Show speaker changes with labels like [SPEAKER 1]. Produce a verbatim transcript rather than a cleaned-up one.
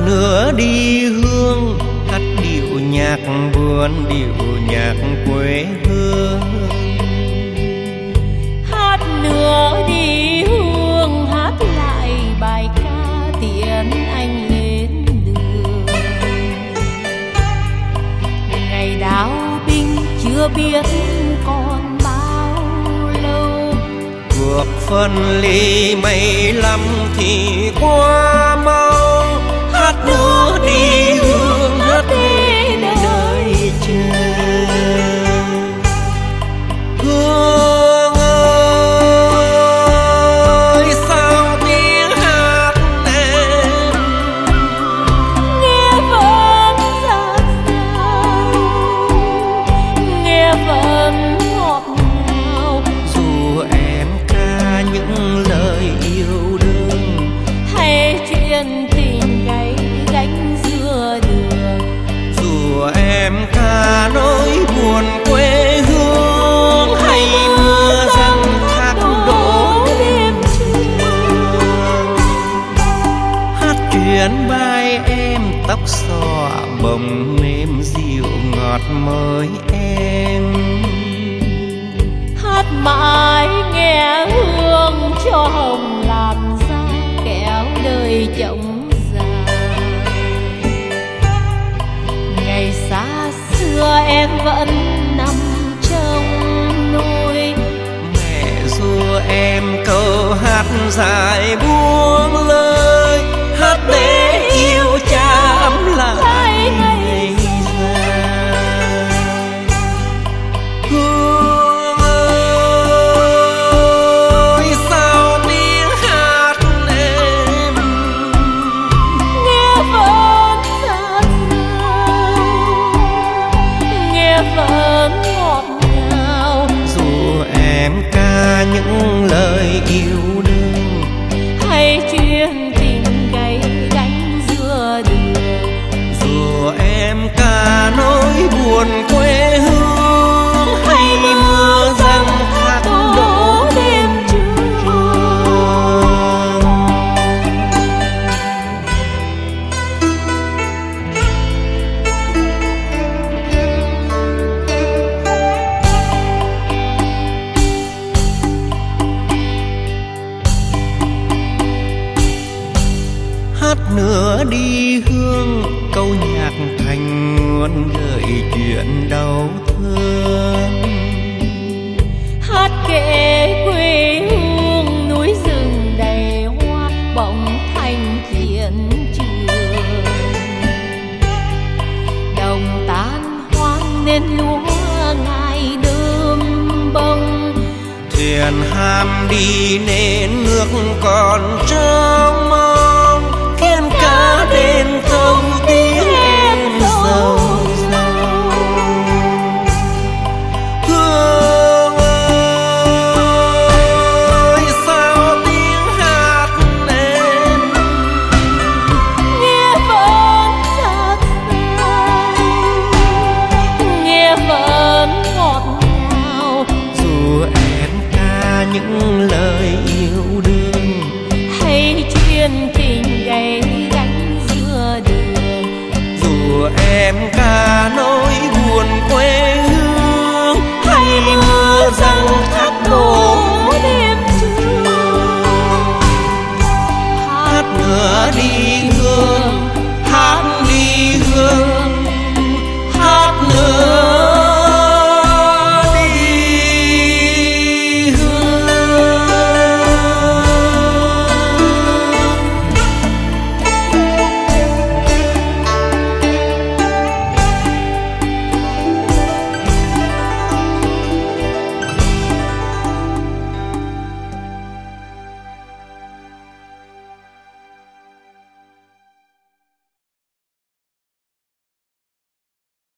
[SPEAKER 1] nữa đi hương, hát điệu nhạc buồn, điệu nhạc quê hương.
[SPEAKER 2] Hát nữa đi hương, hát lại bài ca tiễn anh lên đường. Ngày đáo binh chưa biết còn bao lâu,
[SPEAKER 1] cuộc phân ly mấy lắm thì qua mau. Hát nữa đi hương, hát để đời chờ. Hương ơi sao tiếng hát em
[SPEAKER 2] nghe vẫn rất sao, nghe vẫn ngọt ngào.
[SPEAKER 1] dù em ca những lời yêu đương
[SPEAKER 2] Hay chuyện tình gay gánh giữa đường,
[SPEAKER 1] dù em ca nỗi buồn quê hương hay mưa răng thác đổ đêm trường. Hát chuyện vai em tóc xõa bồng nêm dịu ngọt mới em.
[SPEAKER 2] hát mãi nghe hương cho hồng làn da kẻo đời chồng già. Ngày xa xưa em vẫn nằm trong nôi,
[SPEAKER 1] Mẹ ru em câu hát dài buông lời, hát để yêu cha ấm lại ngày dài. Hương ơi sao tiếng hát em
[SPEAKER 2] nghe vẫn rất sao, nghe vẫn ngọt ngào.
[SPEAKER 1] dù em ca những lời yêu đương
[SPEAKER 2] Hay chuyện tình gay gánh giữa đường,
[SPEAKER 1] dù em ca nỗi buồn quê hương hay mưa răng thác đổ đêm trường. Hát nữa đi hương, câu nhạc thành nguồn gợi chuyện đau thương.
[SPEAKER 2] hát kể quê hương núi rừng đầy hoa bỗng thành chiến trường. Đồng tan hoang nên lúa ngày đơm bông,
[SPEAKER 1] Thuyền ham đi nên nước còn trong mong. Thiên cá đến thâu tiếng em dâu dâu. Hương ơi sao tiếng hát em
[SPEAKER 2] nghe vẫn rất sao, nghe vẫn ngọt ngào.
[SPEAKER 1] dù em ca những lời yêu đương
[SPEAKER 2] Hay chuyện tình gay gánh giữa đường,
[SPEAKER 1] dù em ca nỗi buồn quê hương hay mưa răng thác